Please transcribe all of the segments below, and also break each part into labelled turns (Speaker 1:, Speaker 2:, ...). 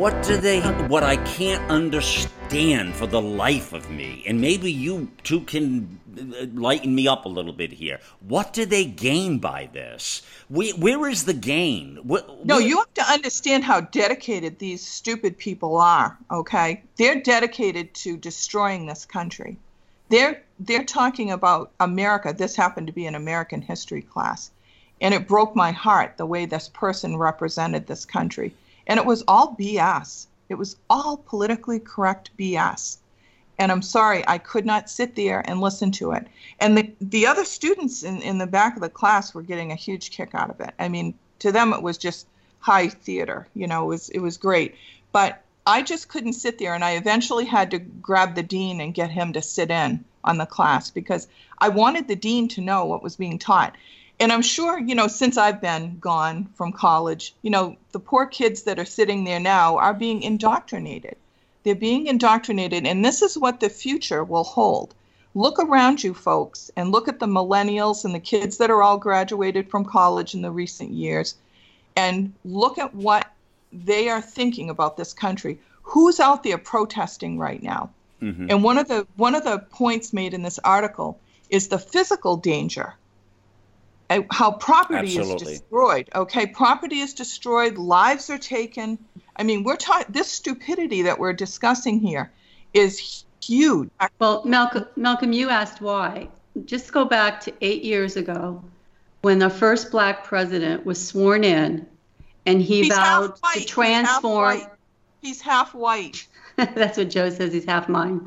Speaker 1: what I can't understand for the life of me, and maybe you two can lighten me up a little bit here. What do they gain by this? Where is the gain?
Speaker 2: No, you have to understand how dedicated these stupid people are, okay? They're dedicated to destroying this country. They're talking about America. This happened to be an American history class. And it broke my heart the way this person represented this country. And it was all BS. It was all politically correct BS. And I'm sorry, I could not sit there and listen to it. And the other students in the back of the class were getting a huge kick out of it. I mean, to them, it was just high theater. You know, it was great. But I just couldn't sit there. And I eventually had to grab the dean and get him to sit in on the class because I wanted the dean to know what was being taught. And I'm sure, you know, since I've been gone from college, you know, the poor kids that are sitting there now are being indoctrinated. They're being indoctrinated, and this is what the future will hold. Look around you, folks, and look at the millennials and the kids that are all graduated from college in the recent years, and look at what they are thinking about this country. Who's out there protesting right now? Mm-hmm. And one of the points made in this article is the physical danger. How property is destroyed. Okay, property is destroyed, lives are taken. I mean, this stupidity that we're discussing here is huge.
Speaker 3: Well, Malcolm, you asked why. Just go back to 8 years ago when the first black president was sworn in and he vowed to transform.
Speaker 2: He's half white.
Speaker 3: That's what Joe says. He's half mine.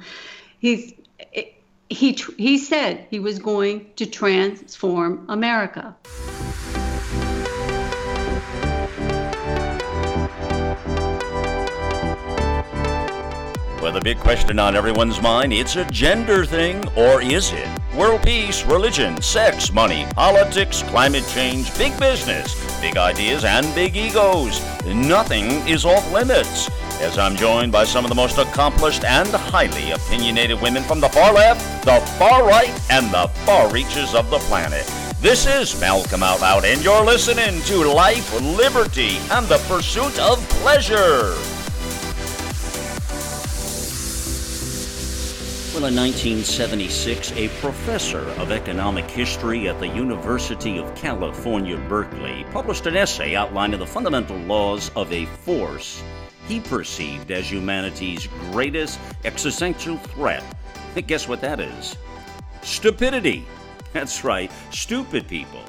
Speaker 3: He said he was going to transform America.
Speaker 1: Well, the big question on everyone's mind, it's a gender thing, or is it? World peace, religion, sex, money, politics, climate change, big business, big ideas, and big egos. Nothing is off limits. As I'm joined by some of the most accomplished and highly opinionated women from the far left, the far right, and the far reaches of the planet. This is Malcolm Out Loud, and you're listening to Life, Liberty, and the Pursuit of Pleasure. Well, in 1976, a professor of economic history at the University of California, Berkeley, published an essay outlining the fundamental laws of a force he perceived as humanity's greatest existential threat. Guess what that is? Stupidity. That's right, stupid people.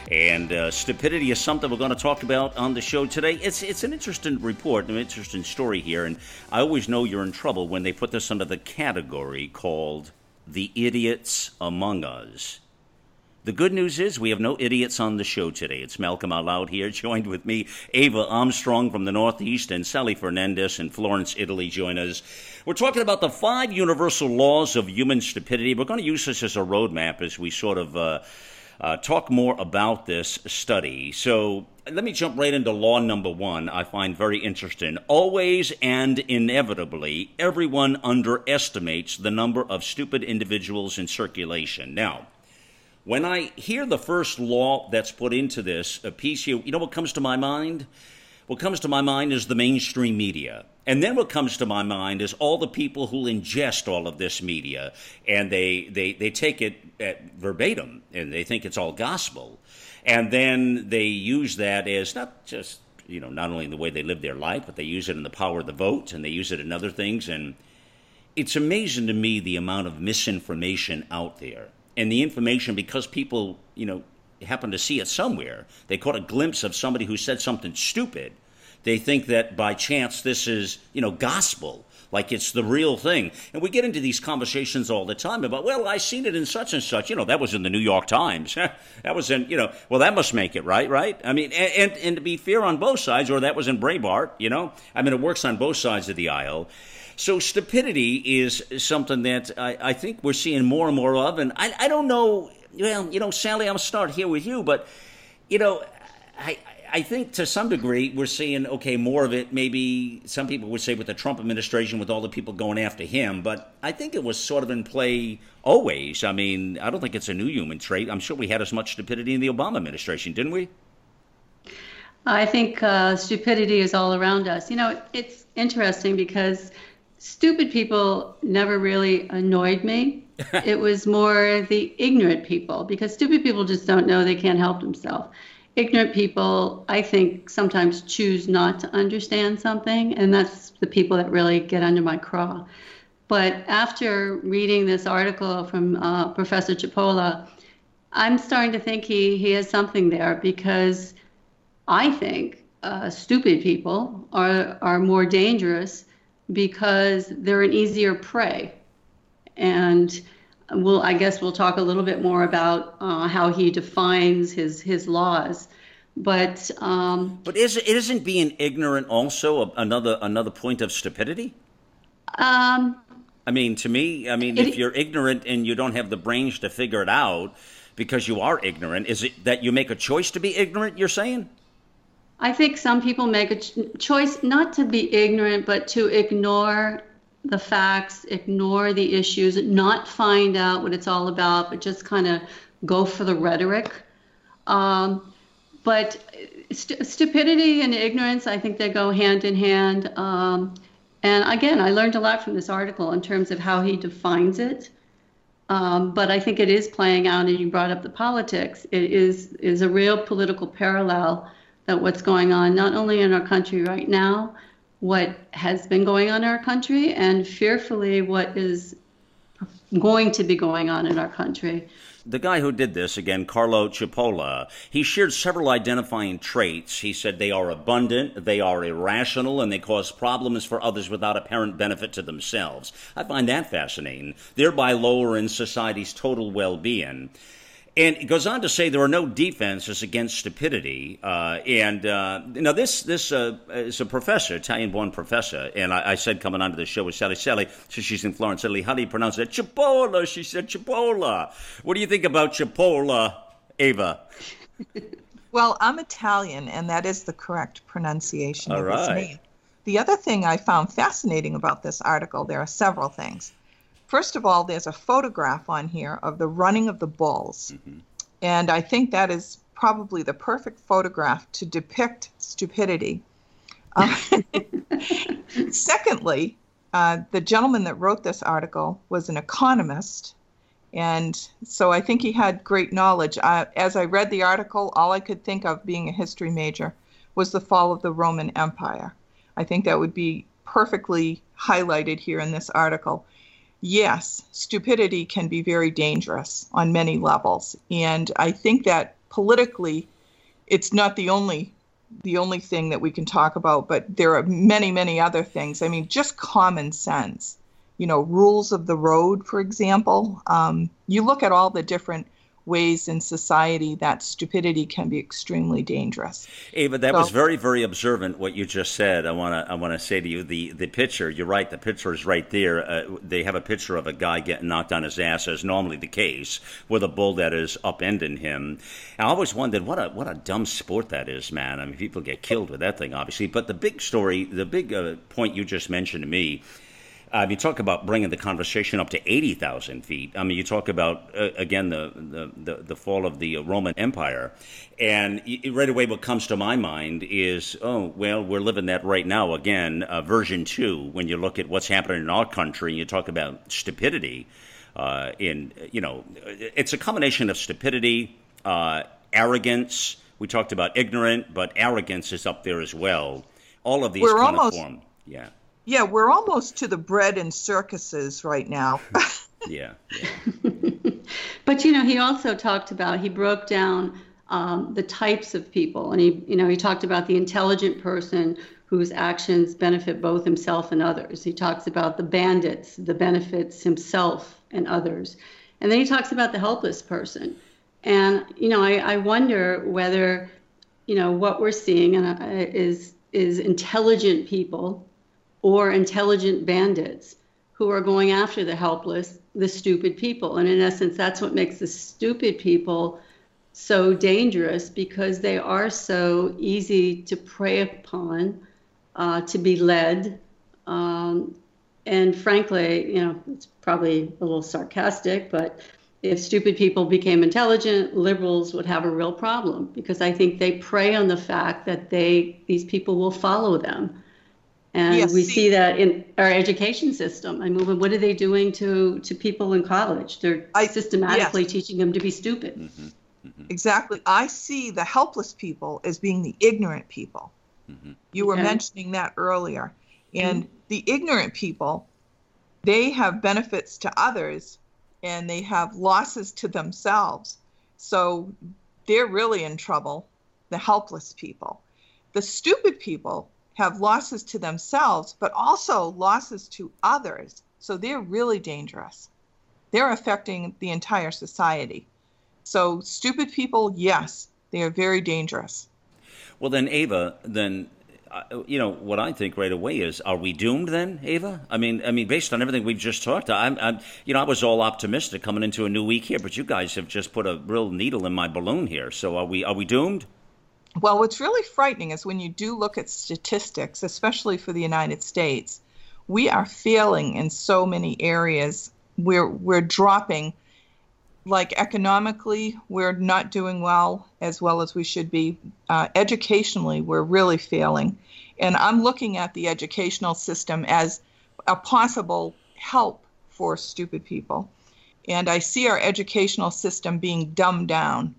Speaker 1: And stupidity is something we're going to talk about on the show today. It's an interesting report, an interesting story here, and I always know you're in trouble when they put this under the category called The Idiots Among Us. The good news is we have no idiots on the show today. It's Malcolm Out Loud here, joined with me, Ava Armstrong from the Northeast, and Sally Fernandez in Florence, Italy, join us. We're talking about the 5 universal laws of human stupidity. We're going to use this as a roadmap as we sort of talk more about this study. So let me jump right into law number 1, I find very interesting. Always and inevitably, everyone underestimates the number of stupid individuals in circulation. Now, when I hear the first law that's put into this piece, you know what comes to my mind? What comes to my mind is the mainstream media. And then what comes to my mind is all the people who ingest all of this media, and they take it at verbatim, and they think it's all gospel. And then they use that as not just, you know, not only in the way they live their life, but they use it in the power of the vote, and they use it in other things. And it's amazing to me the amount of misinformation out there. And the information, because people, you know, happen to see it somewhere, they caught a glimpse of somebody who said something stupid. They think that by chance this is, you know, gospel, like it's the real thing. And we get into these conversations all the time about, well, I seen it in such and such. You know, that was in the New York Times. That was in, you know, well, that must make it right? I mean, and to be fair on both sides, or that was in Breitbart, you know. I mean, it works on both sides of the aisle. So stupidity is something that I think we're seeing more and more of. And I don't know, well, you know, Sally, I'm going to start here with you. But, you know, I think to some degree we're seeing, okay, more of it. Maybe some people would say with the Trump administration, with all the people going after him. But I think it was sort of in play always. I mean, I don't think it's a new human trait. I'm sure we had as much stupidity in the Obama administration, didn't we?
Speaker 3: I think stupidity is all around us. It's interesting because stupid people never really annoyed me. It was more the ignorant people, because stupid people just don't know, they can't help themselves. Ignorant people, I think, sometimes choose not to understand something, and that's the people that really get under my craw. But after reading this article from Professor Cipolla, I'm starting to think he has something there, because I think stupid people are more dangerous because they're an easier prey. And I guess we'll talk a little bit more about how he defines his laws. But
Speaker 1: isn't being ignorant also another point of stupidity? To me, if you're ignorant and you don't have the brains to figure it out because you are ignorant, is it that you make a choice to be ignorant, you're saying?
Speaker 3: I think some people make a choice not to be ignorant, but to ignore the facts, ignore the issues, not find out what it's all about, but just kind of go for the rhetoric. But stupidity and ignorance, I think they go hand in hand. And again, I learned a lot from this article in terms of how he defines it. But I think it is playing out, and you brought up the politics. It is a real political parallel that what's going on, not only in our country right now, what has been going on in our country, and fearfully what is going to be going on in our country.
Speaker 1: The guy who did this, again, Carlo Cipolla, he shared several identifying traits. He said they are abundant, they are irrational, and they cause problems for others without apparent benefit to themselves. I find that fascinating, thereby lowering society's total well-being. And it goes on to say there are no defenses against stupidity. This is a professor, Italian-born professor. And I said coming onto the show with Sally, so she's in Florence, Italy, how do you pronounce it? Cipolla, she said, Cipolla. What do you think about Cipolla, Ava?
Speaker 2: Well, I'm Italian, and that is the correct pronunciation of his name. The other thing I found fascinating about this article, there are several things. First of all, there's a photograph on here of the running of the bulls. Mm-hmm. And I think that is probably the perfect photograph to depict stupidity. Secondly, the gentleman that wrote this article was an economist. And so I think he had great knowledge. As I read the article, all I could think of, being a history major, was the fall of the Roman Empire. I think that would be perfectly highlighted here in this article. Yes, stupidity can be very dangerous on many levels. And I think that politically, it's not the only thing that we can talk about, but there are many, many other things. I mean, just common sense, rules of the road, for example. You look at all the different ways in society that stupidity can be extremely dangerous.
Speaker 1: Ava, that was very, very observant what you just said. I want to say to you, the picture, you're right, the picture is right there. They have a picture of a guy getting knocked on his ass, as normally the case, with a bull that is upending him. I always wondered what a dumb sport that is, man. I mean, people get killed with that thing, obviously. But the big story, the big point you just mentioned to me, you talk about bringing the conversation up to 80,000 feet. I mean, you talk about, again, the fall of the Roman Empire. And right away what comes to my mind is, we're living that right now. Again, version 2, when you look at what's happening in our country, and you talk about stupidity. It's a combination of stupidity, arrogance. We talked about ignorant, but arrogance is up there as well. All of these of form. Yeah.
Speaker 2: Yeah, we're almost to the bread and circuses right now.
Speaker 1: Yeah.
Speaker 3: But, he also talked about, he broke down the types of people. And he talked about the intelligent person whose actions benefit both himself and others. He talks about the bandits, the benefits himself and others. And then he talks about the helpless person. And, I wonder whether, what we're seeing is intelligent people or intelligent bandits who are going after the helpless, the stupid people. And in essence, that's what makes the stupid people so dangerous, because they are so easy to prey upon, to be led. And frankly, it's probably a little sarcastic, but if stupid people became intelligent, liberals would have a real problem, because I think they prey on the fact that these people will follow them. And
Speaker 2: Yes,
Speaker 3: we see that in our education system. I mean, what are they doing to people in college? They're systematically teaching them to be stupid.
Speaker 1: Mm-hmm. Mm-hmm.
Speaker 2: Exactly. I see the helpless people as being the ignorant people.
Speaker 1: Mm-hmm.
Speaker 2: You were mentioning that earlier. And the ignorant people, they have benefits to others and they have losses to themselves. So they're really in trouble, the helpless people. The stupid people have losses to themselves, but also losses to others. So they're really dangerous. They're affecting the entire society. So stupid people, yes, they are very dangerous.
Speaker 1: Well, then, Ava, what I think right away is, are we doomed then, Ava? I mean, based on everything we've just talked, I was all optimistic coming into a new week here, but you guys have just put a real needle in my balloon here. So are we doomed?
Speaker 2: Well, what's really frightening is when you do look at statistics, especially for the United States, we are failing in so many areas. We're dropping. Like economically, we're not doing well as we should be. Educationally, we're really failing. And I'm looking at the educational system as a possible help for stupid people. And I see our educational system being dumbed down.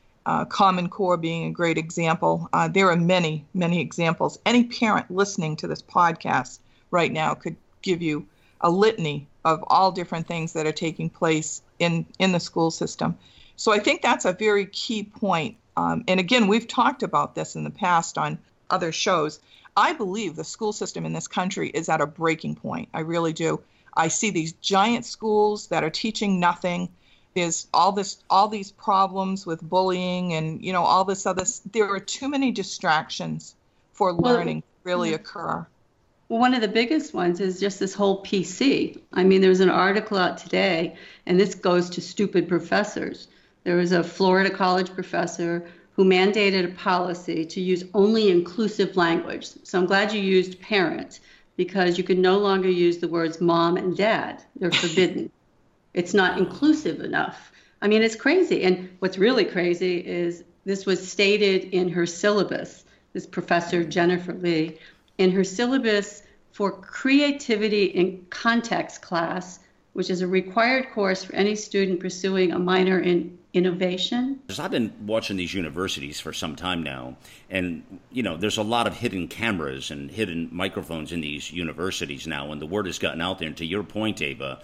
Speaker 2: Common Core being a great example. There are many, many examples. Any parent listening to this podcast right now could give you a litany of all different things that are taking place in the school system. So I think that's a very key point. And again, we've talked about this in the past on other shows. I believe the school system in this country is at a breaking point. I really do. I see these giant schools that are teaching nothing. There's all these problems with bullying and, all this other. There are too many distractions for learning to really occur.
Speaker 3: Well, one of the biggest ones is just this whole PC. I mean, there's an article out today, and this goes to stupid professors. There was a Florida college professor who mandated a policy to use only inclusive language. So I'm glad you used parent, because you could no longer use the words mom and dad. They're forbidden. It's not inclusive enough. I mean, it's crazy. And what's really crazy is this was stated in her syllabus, this professor, Jennifer Lee, in her syllabus for creativity in context class, which is a required course for any student pursuing a minor in innovation.
Speaker 1: I've been watching these universities for some time now, and there's a lot of hidden cameras and hidden microphones in these universities now, and the word has gotten out there. And to your point, Ava,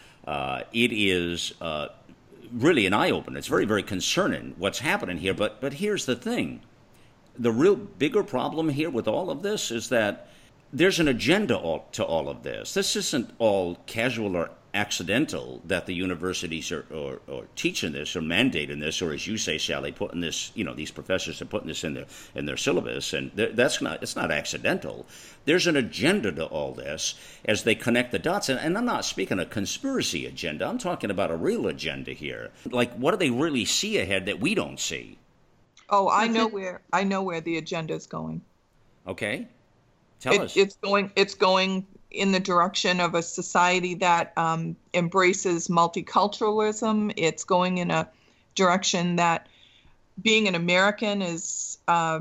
Speaker 1: it is really an eye-opener. It's very, very concerning what's happening here. But here's the thing. The real bigger problem here with all of this is that there's an agenda to all of this. This isn't all casual or accidental that the universities are teaching this or mandating this, or as you say, Sally, putting this, these professors are putting this in their syllabus, and it's not accidental. There's an agenda to all this as they connect the dots, and I'm not speaking a conspiracy agenda. I'm talking about a real agenda here. Like, what do they really see ahead that we don't see?
Speaker 2: Oh, I know where the agenda is going.
Speaker 1: Okay, tell us.
Speaker 2: It's going in the direction of a society that embraces multiculturalism. It's going in a direction that being an American is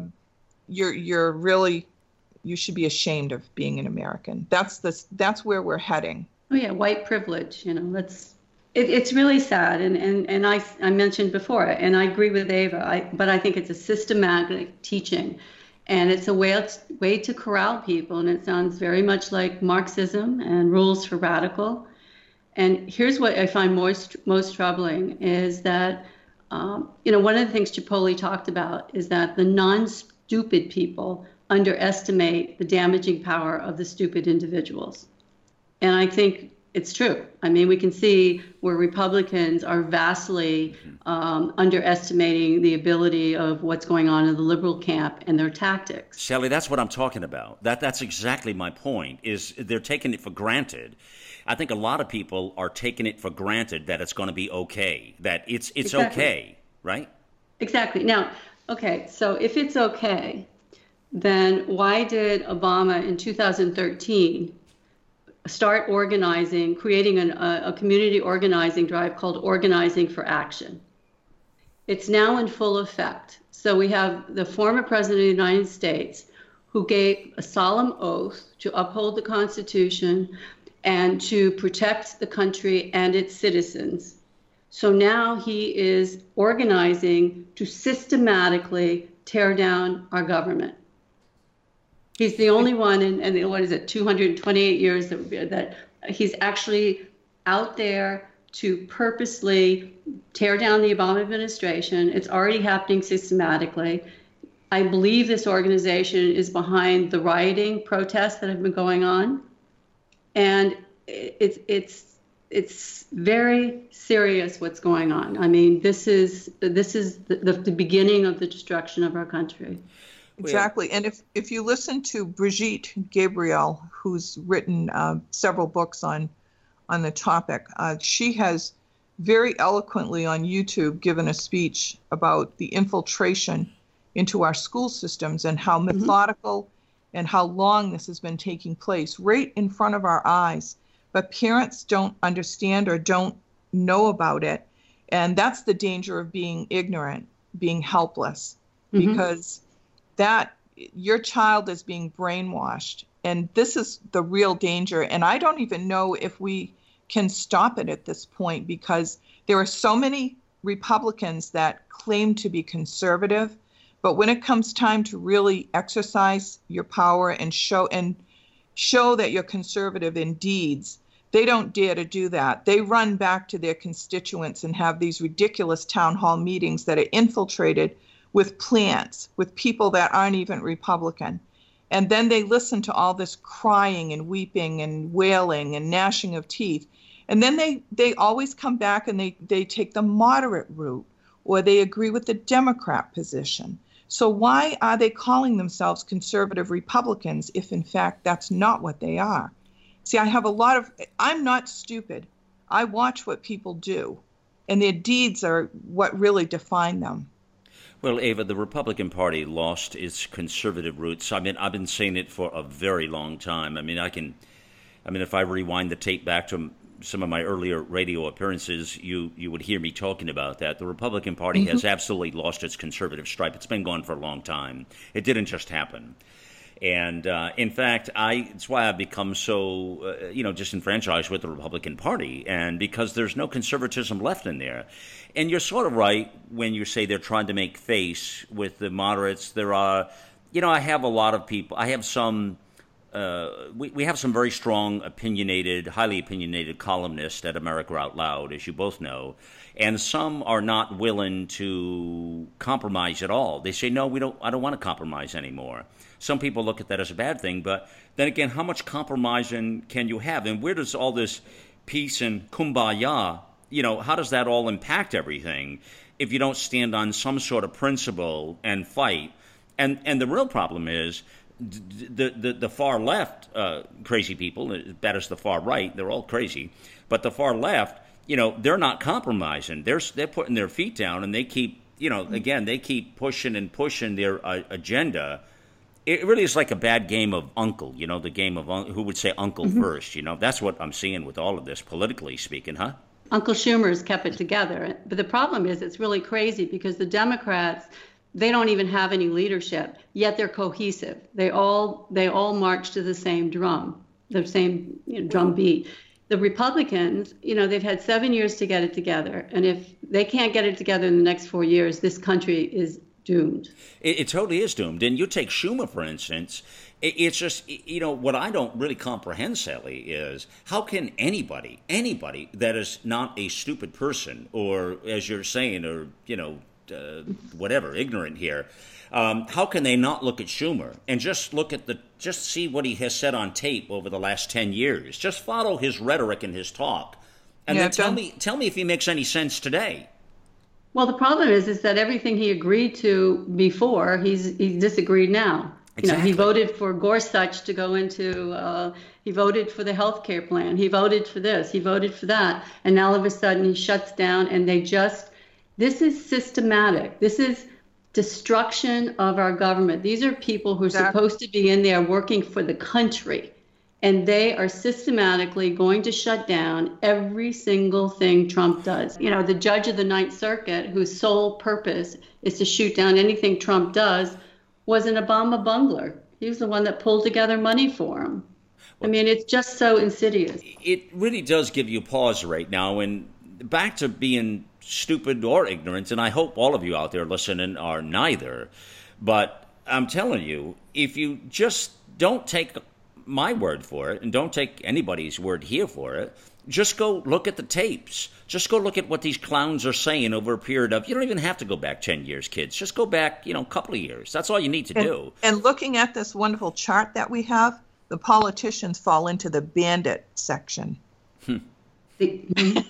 Speaker 2: you should be ashamed of being an American. That's where we're heading.
Speaker 3: Oh yeah, white privilege. It's really sad, and I mentioned before, and I agree with Ava. But I think it's a systematic teaching, and it's a way to corral people, and it sounds very much like Marxism and Rules for Radical. And here's what I find most troubling is that one of the things Chipotle talked about is that the non-stupid people underestimate the damaging power of the stupid individuals, and I think it's true. I mean, we can see where Republicans are vastly underestimating the ability of what's going on in the liberal camp and their tactics.
Speaker 1: Sally, that's what I'm talking about. That's exactly my point, is they're taking it for granted. I think a lot of people are taking it for granted that it's going to be okay, that it's exactly. Okay, right?
Speaker 3: Exactly. Now, okay, so if it's okay, then why did Obama in 2013 start organizing, creating a community organizing drive called Organizing for Action. It's now in full effect. So we have the former President of the United States who gave a solemn oath to uphold the Constitution and to protect the country and its citizens. So now he is organizing to systematically tear down our government. He's the only one in what is it, 228 years that he's actually out there to purposely tear down the Obama administration. It's already happening systematically. I believe this organization is behind the rioting protests that have been going on. And it's very serious what's going on. I mean, this is the beginning of the destruction of our country.
Speaker 2: Exactly. And if you listen to Brigitte Gabriel, who's written several books on the topic, she has very eloquently on YouTube given a speech about the infiltration into our school systems and how methodical and how long this has been taking place right in front of our eyes. But parents don't understand or don't know about it. And that's the danger of being ignorant, being helpless, because that your child is being brainwashed. And this is the real danger. And I don't even know if we can stop it at this point, because there are so many Republicans that claim to be conservative. But when it comes time to really exercise your power and show that you're conservative in deeds, they don't dare to do that. They run back to their constituents and have these ridiculous town hall meetings that are infiltrated with plants, with people that aren't even Republican. And then they listen to all this crying and weeping and wailing and gnashing of teeth. And then they always come back and they take the moderate route, or they agree with the Democrat position. So why are they calling themselves conservative Republicans if in fact that's not what they are? See, I'm not stupid. I watch what people do, and their deeds are what really define them.
Speaker 1: Well, Ava, the Republican Party lost its conservative roots. I mean, I've been saying it for a very long time. I mean, if I rewind the tape back to some of my earlier radio appearances, you would hear me talking about that. The Republican Party has absolutely lost its conservative stripe. It's been gone for a long time. It didn't just happen. And in fact, it's why I've become so, disenfranchised with the Republican Party, and because there's no conservatism left in there. And you're sort of right when you say they're trying to make face with the moderates. There are, I have a lot of people. I have some. We have some very strong, highly opinionated columnists at America Out Loud, as you both know, and some are not willing to compromise at all. They say, no, I don't want to compromise anymore. Some people look at that as a bad thing, but then again, how much compromising can you have? And where does all this peace and kumbaya, how does that all impact everything if you don't stand on some sort of principle and fight? And the real problem is, the far left crazy people, that is the far right, they're all crazy, but the far left, they're not compromising. They're putting their feet down, and they keep, they keep pushing and pushing their agenda. It really is like a bad game of Uncle, the game of who would say Uncle first. That's what I'm seeing with all of this, politically speaking, huh?
Speaker 3: Uncle Schumer's kept it together. But the problem is it's really crazy because the Democrats, they don't even have any leadership, yet they're cohesive. They all march to the same drum, the same drum beat. The Republicans, they've had 7 years to get it together. And if they can't get it together in the next 4 years, this country is doomed.
Speaker 1: It totally is doomed. And you take Schumer, for instance, it's just, what I don't really comprehend, Sally, is how can anybody that is not a stupid person, or as you're saying, or, whatever, ignorant here, how can they not look at Schumer and just see what he has said on tape over the last 10 years? Just follow his rhetoric and his talk, and then tell me if he makes any sense today.
Speaker 3: Well, the problem is that everything he agreed to before, he's disagreed now.
Speaker 1: Exactly.
Speaker 3: He voted for Gorsuch to go into, he voted for the health care plan. He voted for this, he voted for that. And now all of a sudden he shuts down, and this is systematic. This is destruction of our government. These are people who are supposed to be in there working for the country. And they are systematically going to shut down every single thing Trump does. The judge of the Ninth Circuit, whose sole purpose is to shoot down anything Trump does, was an Obama bungler. He was the one that pulled together money for him. It's just so insidious.
Speaker 1: It really does give you pause right now. And back to being stupid or ignorant, and I hope all of you out there listening are neither. But I'm telling you, if you just don't take my word for it, and don't take anybody's word here for it, just go look at the tapes. Just go look at what these clowns are saying over a period of, you don't even have to go back 10 years, kids. Just go back, a couple of years. That's all you need to do.
Speaker 2: And looking at this wonderful chart that we have, the politicians fall into the bandit section. They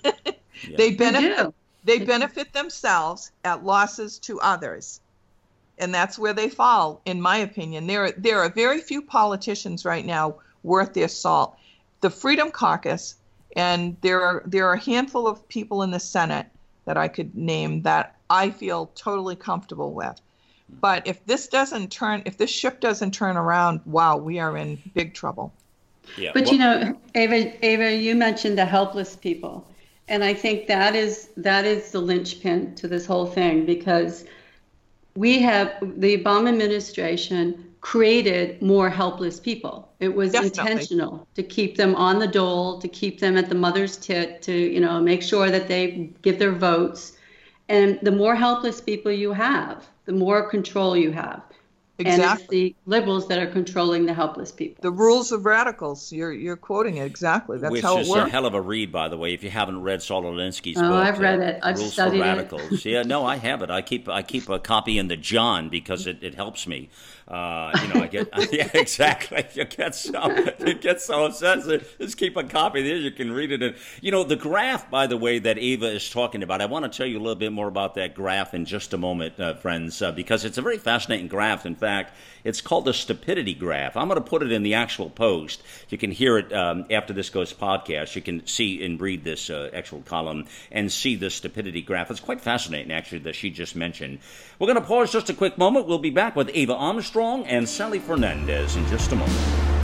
Speaker 2: benefit themselves at losses to others. And that's where they fall, in my opinion. There are very few politicians right now worth their salt. The Freedom Caucus, and there are a handful of people in the Senate that I could name that I feel totally comfortable with. But if this ship doesn't turn around, wow, we are in big trouble.
Speaker 1: Yeah.
Speaker 3: But Ava, you mentioned the helpless people. And I think that is the linchpin to this whole thing, because the Obama administration created more helpless people. It was intentional to keep them on the dole, to keep them at the mother's tit, to make sure that they give their votes. And the more helpless people you have, the more control you have. Exactly. And it's the liberals that are controlling the helpless people.
Speaker 2: The rules of radicals. You're quoting it exactly. That's how it works.
Speaker 1: Which is a hell of a read, by the way, if you haven't read Saul Alinsky's book.
Speaker 3: Oh, I've read it. I've
Speaker 1: Rules
Speaker 3: studied
Speaker 1: for Radicals. Yeah, no, I have it. I keep a copy in the John because it helps me. I get yeah, exactly. You get so obsessed. Just keep a copy there. You can read it. And the graph, by the way, that Ava is talking about. I want to tell you a little bit more about that graph in just a moment, friends, because it's a very fascinating graph. In fact, it's called the stupidity graph. I'm going to put it in the actual post. You can hear it after this goes podcast. You can see and read this actual column and see the stupidity graph. It's quite fascinating, actually, that she just mentioned. We're going to pause just a quick moment. We'll be back with Ava Armstrong and Sally Fernandez in just a moment.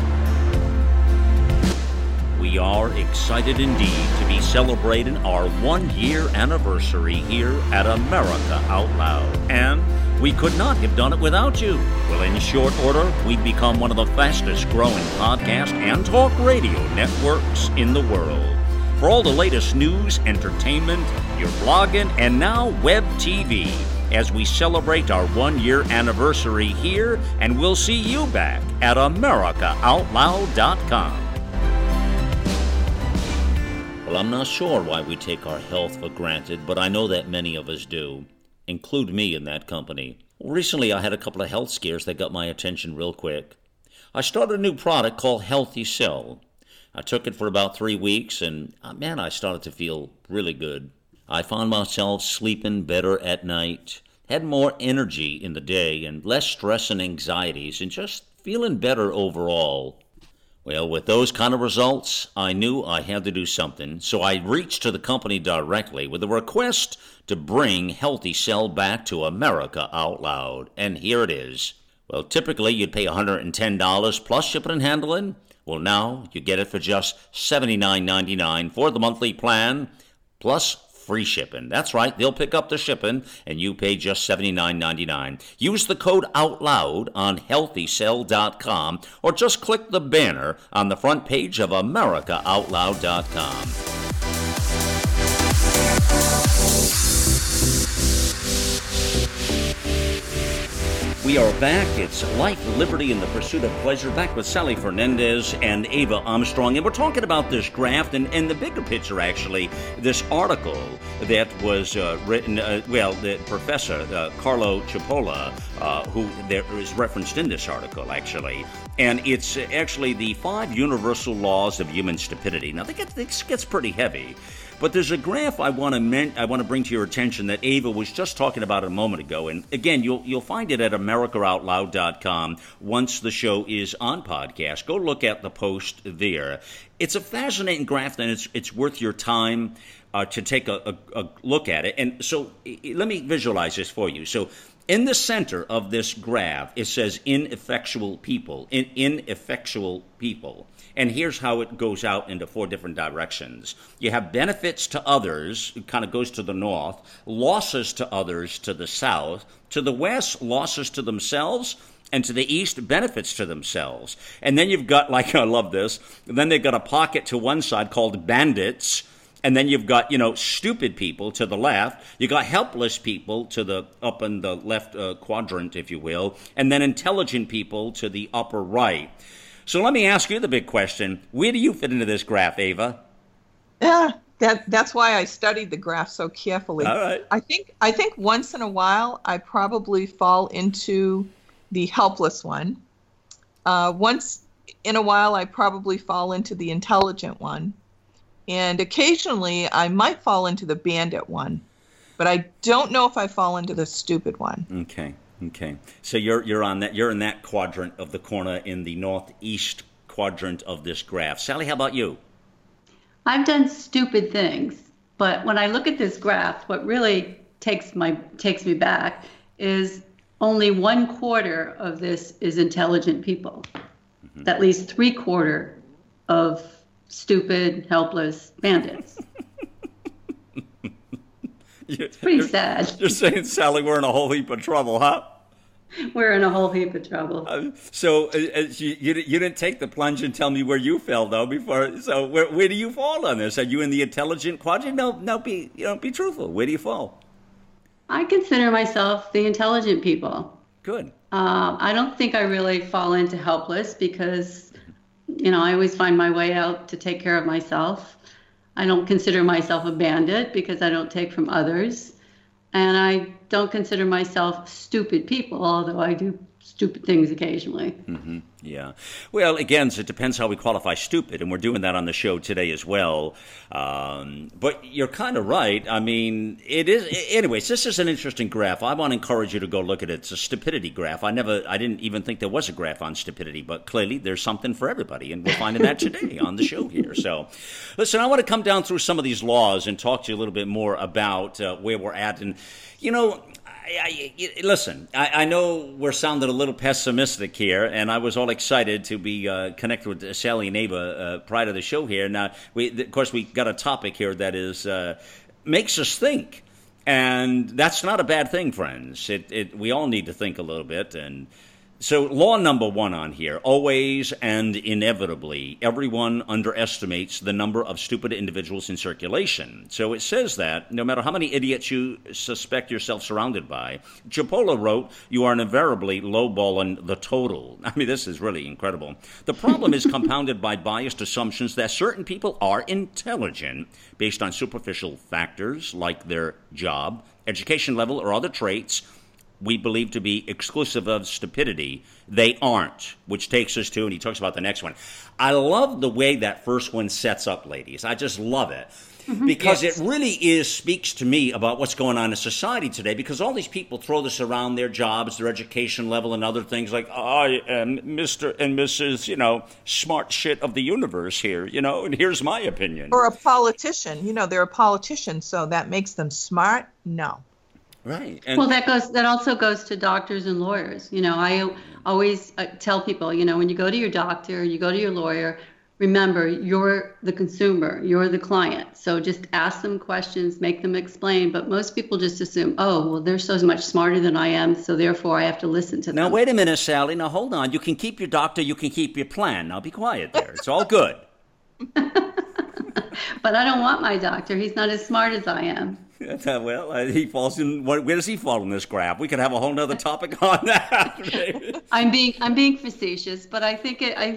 Speaker 1: We are excited indeed to be celebrating our 1-year anniversary here at America Out Loud. And we could not have done it without you. Well, in short order, we've become one of the fastest growing podcast and talk radio networks in the world. For all the latest news, entertainment, your blogging, and now web TV, as we celebrate our 1-year anniversary here, and we'll see you back at AmericaOutloud.com. Well, I'm not sure why we take our health for granted, but I know that many of us do. Include me in that company. Recently, I had a couple of health scares that got my attention real quick. I started a new product called Healthy Cell. I took it for about 3 weeks, and man, I started to feel really good. I found myself sleeping better at night, had more energy in the day, and less stress and anxieties, and just feeling better overall. Well, with those kind of results, I knew I had to do something, so I reached to the company directly with a request to bring Healthy Cell back to America Out Loud. And here it is. Well, typically you'd pay $110 plus shipping and handling. Well, now you get it for just $79.99 for the monthly plan, plus free shipping. That's right, they'll pick up the shipping, and you pay just $79.99. Use the code OUTLOUD on HealthyCell.com, or just click the banner on the front page of AmericaOutloud.com. We are back. It's Life, Liberty, and the Pursuit of Pleasure. Back with Sally Fernandez and Ava Armstrong. And we're talking about this graft and the bigger picture, actually. This article that was written, the professor, Carlo Cipolla, who there is referenced in this article, actually. And it's actually the 5 universal laws of human stupidity. Now, this gets pretty heavy. But there's a graph I want to bring to your attention that Ava was just talking about a moment ago. And again, you'll find it at AmericaOutloud.com once the show is on podcast. Go look at the post there. It's a fascinating graph, and it's worth your time to take a look at it. And so let me visualize this for you. So In the center of this graph, it says ineffectual people, ineffectual people. And here's how it goes out into 4 different directions. You have benefits to others, it kind of goes to the north, losses to others to the south, to the west, losses to themselves, and to the east, benefits to themselves. And then you've got, like, I love this, then they've got a pocket to one side called bandits, and then you've got, stupid people to the left. You got helpless people to the up in the left quadrant, if you will, and then intelligent people to the upper right. So let me ask you the big question. Where do you fit into this graph, Ava?
Speaker 2: Yeah, that's why I studied the graph so carefully.
Speaker 1: All right.
Speaker 2: I think once in a while I probably fall into the helpless one. Once in a while I probably fall into the intelligent one. And occasionally I might fall into the bandit one. But I don't know if I fall into the stupid one.
Speaker 1: Okay. So you're on that. You're in that quadrant of the corner in the northeast quadrant of this graph. Sally, how about you?
Speaker 3: I've done stupid things, but when I look at this graph, what really takes me back is only 1/4 of this is intelligent people. Mm-hmm. At least 3/4 of stupid, helpless bandits. It's pretty sad.
Speaker 1: You're saying, Sally, we're in a whole heap of trouble, huh?
Speaker 3: We're in a whole heap of trouble.
Speaker 1: So you didn't take the plunge and tell me where you fell, though, before. So where do you fall on this? Are you in the intelligent quadrant? No, be truthful. Where do you fall?
Speaker 3: I consider myself the intelligent people.
Speaker 1: Good.
Speaker 3: I don't think I really fall into helpless because, I always find my way out to take care of myself. I don't consider myself a bandit because I don't take from others. And I don't consider myself stupid people, although I do stupid things occasionally. Mm-hmm.
Speaker 1: Yeah. Well, again, it depends how we qualify stupid, and we're doing that on the show today as well. But you're kind of right. I mean, it is. Anyways, this is an interesting graph. I want to encourage you to go look at it. It's a stupidity graph. I didn't even think there was a graph on stupidity, but clearly there's something for everybody, and we're finding that today on the show here. So, listen, I want to come down through some of these laws and talk to you a little bit more about where we're at. And, listen, I know we're sounding a little pessimistic here, and I was all excited to be connected with Sally and Ava prior to the show here. Now, of course, we got a topic here that is makes us think, and that's not a bad thing, friends. We all need to think a little bit, and so law number 1 on here, always and inevitably, everyone underestimates the number of stupid individuals in circulation. So it says that no matter how many idiots you suspect yourself surrounded by, Chipola wrote, you are invariably lowballing the total. I mean, this is really incredible. The problem is compounded by biased assumptions that certain people are intelligent based on superficial factors like their job, education level, or other traits we believe to be exclusive of stupidity. They aren't, which takes us to, and he talks about the next one. I love the way that first one sets up, ladies. I just love it. Mm-hmm. Because yes. It really speaks to me about what's going on in society today, because all these people throw this around their jobs, their education level, and other things like, I am Mr. and Mrs., smart shit of the universe here, and here's my opinion.
Speaker 2: Or a politician. They're a politician, so that makes them smart? No.
Speaker 1: Right.
Speaker 3: Well, that also goes to doctors and lawyers. I always tell people, when you go to your doctor, you go to your lawyer, remember, you're the consumer, you're the client. So just ask them questions, make them explain. But most people just assume, oh, well, they're so much smarter than I am, so therefore I have to listen to them.
Speaker 1: Now, wait a minute, Sally. Now, hold on. You can keep your doctor, you can keep your plan. Now, be quiet there. It's all good.
Speaker 3: But I don't want my doctor. He's not as smart as I am.
Speaker 1: Well, he falls in. Where does he fall in this graph? We could have a whole nother topic on that.
Speaker 3: I'm being facetious, but I think it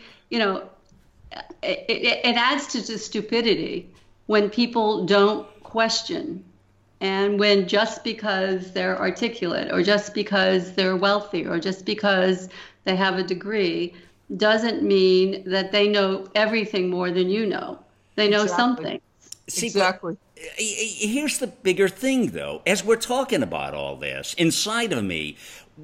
Speaker 3: adds to the stupidity when people don't question, and when just because they're articulate, or just because they're wealthy, or just because they have a degree, doesn't mean that they know everything more than you know. They know something.
Speaker 1: See,
Speaker 2: exactly.
Speaker 1: Here's the bigger thing, though. As we're talking about all this, inside of me,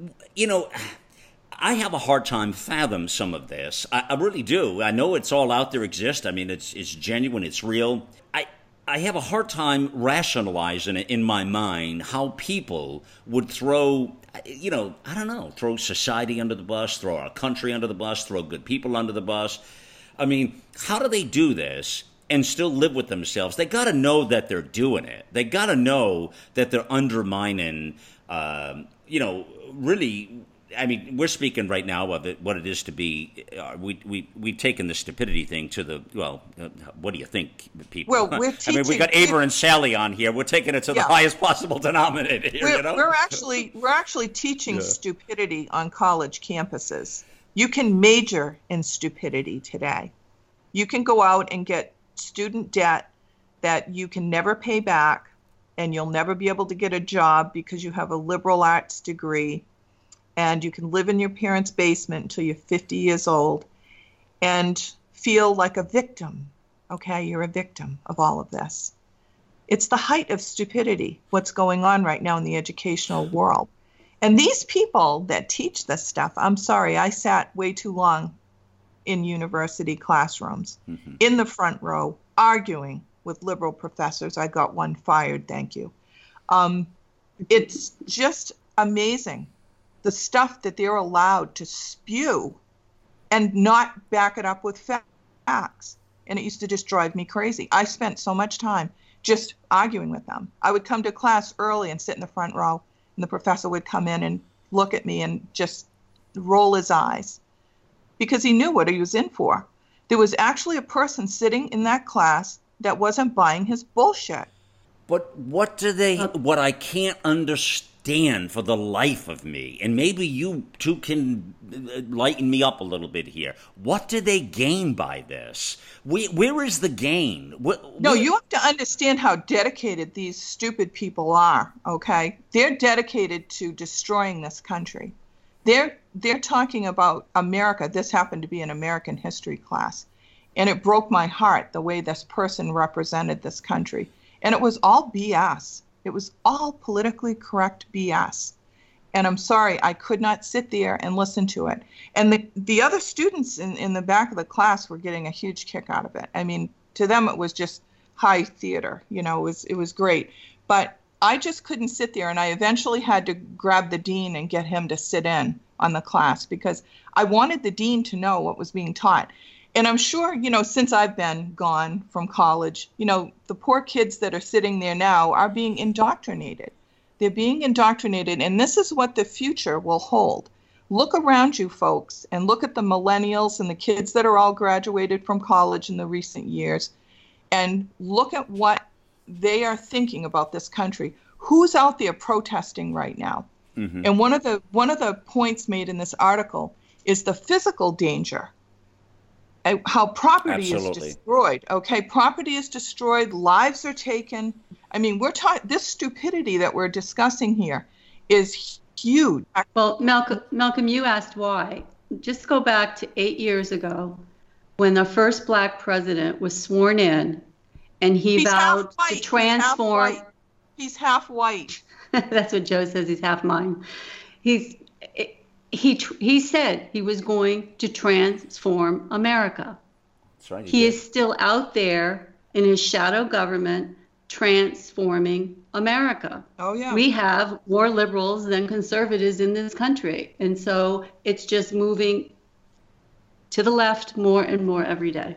Speaker 1: I have a hard time fathom some of this. I really do. I know it's all out there, exists. I mean, it's genuine, it's real. I have a hard time rationalizing it in my mind how people would throw I don't know, throw society under the bus, throw our country under the bus, throw good people under the bus. I mean, how do they do this and still live with themselves? They got to know that they're doing it. They got to know that they're undermining, really. I mean, we're speaking right now of it, what it is to be. We've taken the stupidity thing to the, what do you think, people?
Speaker 2: Well, we're teaching,
Speaker 1: I mean, we got Ava and Sally on here. We're taking it to the highest possible denominator here,
Speaker 2: We're actually teaching stupidity on college campuses. You can major in stupidity today. You can go out and get student debt that you can never pay back, and you'll never be able to get a job because you have a liberal arts degree. And you can live in your parents' basement until you're 50 years old and feel like a victim. Okay, you're a victim of all of this. It's the height of stupidity, what's going on right now in the educational world. And these people that teach this stuff, I'm sorry, I sat way too long in university classrooms, in the front row, arguing with liberal professors. I got one fired, thank you. It's just amazing, the stuff that they're allowed to spew and not back it up with facts. And it used to just drive me crazy. I spent so much time just arguing with them. I would come to class early and sit in the front row, and the professor would come in and look at me and just roll his eyes because he knew what he was in for. There was actually a person sitting in that class that wasn't buying his bullshit.
Speaker 1: But what I can't understand for the life of me, and maybe you two can lighten me up a little bit here, what do they gain by this? Where is the gain?
Speaker 2: No, you have to understand how dedicated these stupid people are, okay? They're dedicated to destroying this country. They're talking about America. This happened to be an American history class, and it broke my heart the way this person represented this country. And it was all BS. It was all politically correct BS. And I'm sorry, I could not sit there and listen to it. And the other students in the back of the class were getting a huge kick out of it. I mean, to them, it was just high theater. It was great. But I just couldn't sit there. And I eventually had to grab the dean and get him to sit in on the class because I wanted the dean to know what was being taught. And I'm sure, since I've been gone from college, the poor kids that are sitting there now are being indoctrinated. They're being indoctrinated, and this is what the future will hold. Look around you, folks, and look at the millennials and the kids that are all graduated from college in the recent years, and look at what they are thinking about this country. Who's out there protesting right now? Mm-hmm. And one of the points made in this article is the physical danger. How property is destroyed. Okay, property is destroyed, lives are taken. I mean, this stupidity that we're discussing here is huge.
Speaker 3: Well, Malcolm, you asked why. Just go back to 8 years ago when the first black president was sworn in, and he vowed to transform.
Speaker 2: He's half white.
Speaker 3: That's what Joe says. He's half mine. He said he was going to transform America.
Speaker 1: That's right.
Speaker 3: He is still out there in his shadow government transforming America.
Speaker 2: Oh, yeah.
Speaker 3: We have more liberals than conservatives in this country. And so it's just moving to the left more and more every day.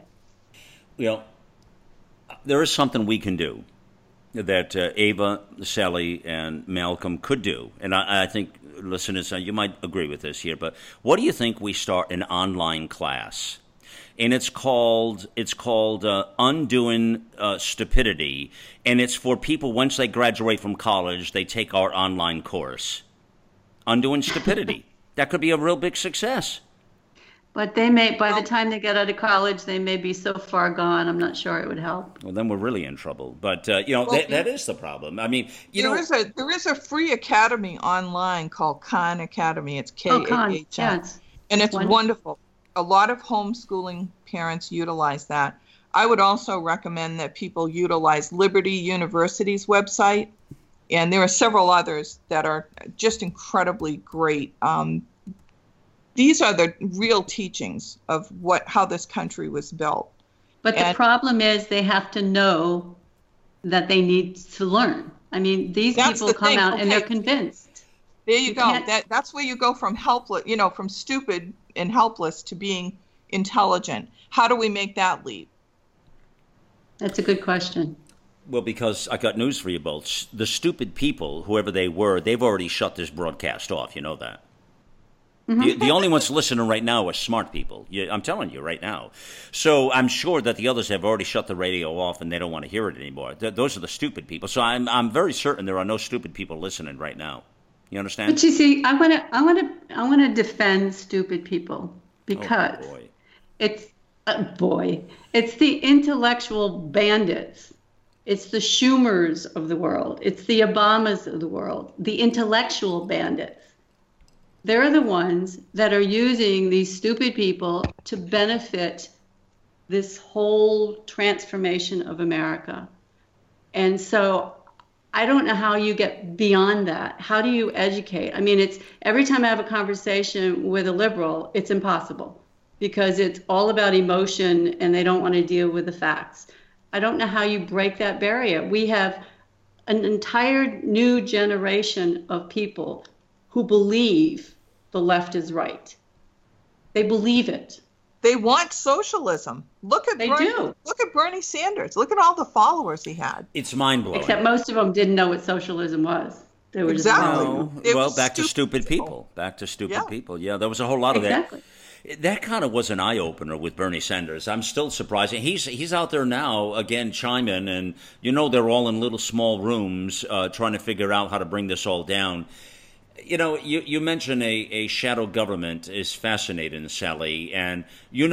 Speaker 1: There is something we can do that Ava, Sally, and Malcolm could do. And I think, listeners, you might agree with this here, but what do you think we start an online class? And it's called Undoing Stupidity. And it's for people, once they graduate from college, they take our online course. Undoing Stupidity. That could be a real big success.
Speaker 3: But they may, by the time they get out of college, they may be so far gone. I'm not sure it would help.
Speaker 1: Well, then we're really in trouble. But that is the problem. I mean,
Speaker 2: there is a free academy online called Khan Academy. It's K-A-H-N, and it's wonderful. A lot of homeschooling parents utilize that. I would also recommend that people utilize Liberty University's website, and there are several others that are just incredibly great. These are the real teachings of how this country was built.
Speaker 3: But the problem is they have to know that they need to learn. I mean, these people come out and they're convinced.
Speaker 2: There you go. That's where you go from helpless, from stupid and helpless to being intelligent. How do we make that leap?
Speaker 3: That's a good question.
Speaker 1: Well, because I got news for you both. The stupid people, whoever they were, they've already shut this broadcast off. You know that. The only ones listening right now are smart people. I'm telling you right now. So I'm sure that the others have already shut the radio off and they don't want to hear it anymore. Those are the stupid people. So I'm very certain there are no stupid people listening right now. You understand?
Speaker 3: But you see, I want to defend stupid people because it's the intellectual bandits. It's the Schumers of the world. It's the Obamas of the world. The intellectual bandits. They're the ones that are using these stupid people to benefit this whole transformation of America. And so I don't know how you get beyond that. How do you educate? I mean, it's every time I have a conversation with a liberal, it's impossible because it's all about emotion and they don't want to deal with the facts. I don't know how you break that barrier. We have an entire new generation of people who believe the left is right. They believe it.
Speaker 2: They want socialism. Look at Bernie Sanders. Look at all the followers he had.
Speaker 1: It's mind-blowing.
Speaker 3: Except most of them didn't know what socialism was. They were
Speaker 1: just back to stupid people. Back to stupid people. Yeah, there was a whole lot of that. That kind of was an eye-opener with Bernie Sanders. I'm still surprised. He's out there now, again, chiming, and they're all in little small rooms trying to figure out how to bring this all down. You mentioned a shadow government is fascinating, Sally. And,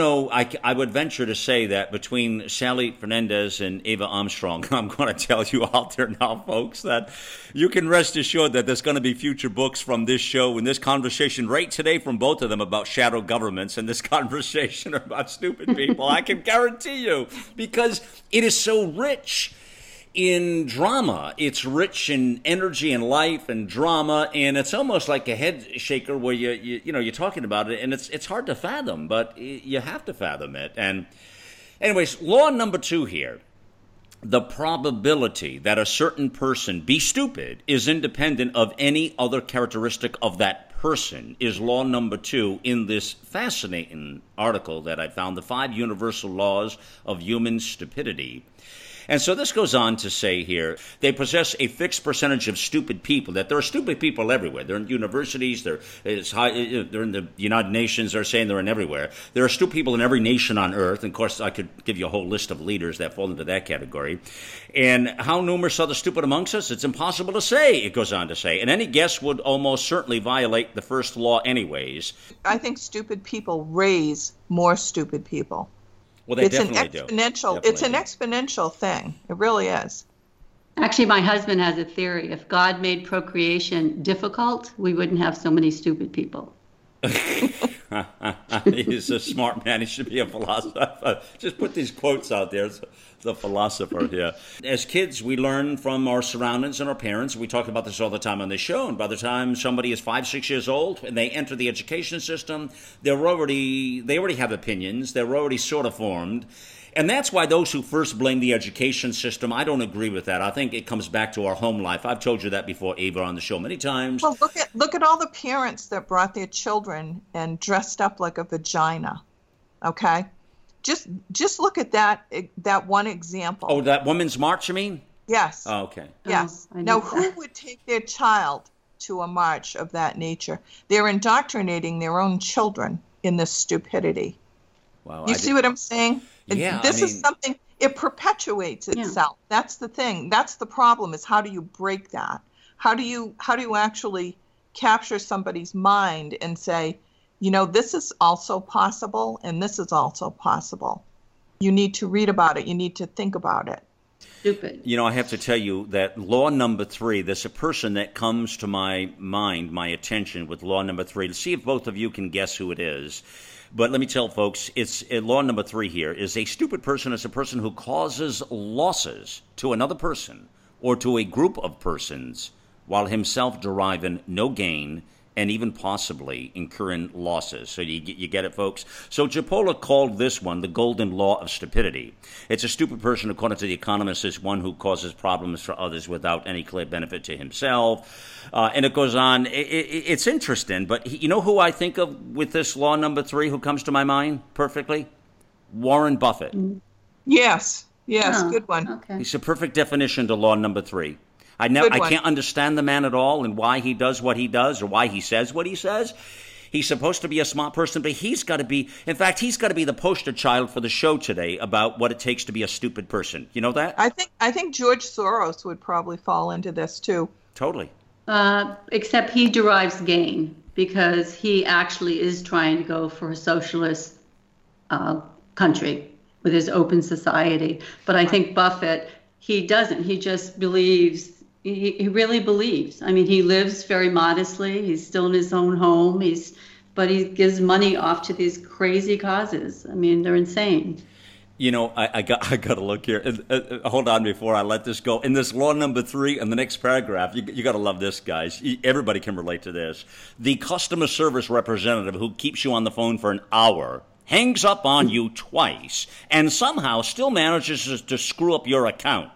Speaker 1: I would venture to say that between Sally Fernandez and Ava Armstrong, I'm going to tell you out there now, folks, that you can rest assured that there's going to be future books from this show and this conversation right today from both of them about shadow governments and this conversation about stupid people. I can guarantee you, because it is so rich in drama. It's rich in energy and life and drama, and it's almost like a head shaker where you're talking about it, and it's hard to fathom, but you have to fathom it. And anyways, law number 2 here. The probability that a certain person be stupid is independent of any other characteristic of that person is law number 2 in this fascinating article that I found, The 5 Universal Laws of Human Stupidity. And so this goes on to say here, they possess a fixed percentage of stupid people, that there are stupid people everywhere. They're in universities, they're in the United Nations, they're saying they're in everywhere. There are stupid people in every nation on earth. And of course, I could give you a whole list of leaders that fall into that category. And how numerous are the stupid amongst us? It's impossible to say, it goes on to say. And any guess would almost certainly violate the first law anyways.
Speaker 2: I think stupid people raise more stupid people.
Speaker 1: Well, they definitely do.
Speaker 2: It's an exponential thing. It really is.
Speaker 3: Actually, my husband has a theory. If God made procreation difficult, we wouldn't have so many stupid people.
Speaker 1: He's a smart man. He should be a philosopher. Just put these quotes out there. The philosopher here. As kids, we learn from our surroundings and our parents. We talk about this all the time on this show. And by the time somebody is 5, 6 years old and they enter the education system, they already have opinions. They're already sort of formed. And that's why those who first blame the education system, I don't agree with that. I think it comes back to our home life. I've told you that before, Ava, on the show many times.
Speaker 2: Well, look at all the parents that brought their children and dressed up like a vagina. Okay? Just look at that one example.
Speaker 1: Oh, that Women's March, you mean?
Speaker 2: Yes.
Speaker 1: Oh, okay.
Speaker 2: Yes. Now, who would take their child to a march of that nature? They're indoctrinating their own children in this stupidity. Wow. You see what I'm saying?
Speaker 1: Yeah.
Speaker 2: This is something, it perpetuates itself. Yeah. That's the thing. That's the problem, is how do you break that? How do you actually capture somebody's mind and say, this is also possible, and this is also possible. You need to read about it. You need to think about it.
Speaker 3: Stupid.
Speaker 1: I have to tell you that law number 3, there's a person that comes to my mind, my attention with law number 3. Let's see if both of you can guess who it is. But let me tell folks, it's law number 3 here is a stupid person is a person who causes losses to another person or to a group of persons while himself deriving no gain and even possibly incurring losses. So you get it, folks? So Chipola called this one the golden law of stupidity. It's a stupid person, according to The Economist, is one who causes problems for others without any clear benefit to himself. And it goes on. It's interesting, but you know who I think of with this law number 3, who comes to my mind perfectly? Warren Buffett.
Speaker 2: Yes, good one.
Speaker 3: Okay.
Speaker 1: He's a perfect definition to law number 3. I can't understand the man at all and why he does what he does or why he says what he says. He's supposed to be a smart person, but he's got to be the poster child for the show today about what it takes to be a stupid person. You know that?
Speaker 2: I think George Soros would probably fall into this too.
Speaker 1: Totally.
Speaker 3: Except he derives gain because he actually is trying to go for a socialist country with his open society. But I think Buffett, he doesn't. He just believes. He really believes. I mean, he lives very modestly. He's still in his own home. But he gives money off to these crazy causes. I mean, they're insane.
Speaker 1: You know, I got to look here. Hold on before I let this go. In this law number 3, in the next paragraph, you got to love this, guys. Everybody can relate to this. The customer service representative who keeps you on the phone for an hour hangs up on you twice and somehow still manages to screw up your account.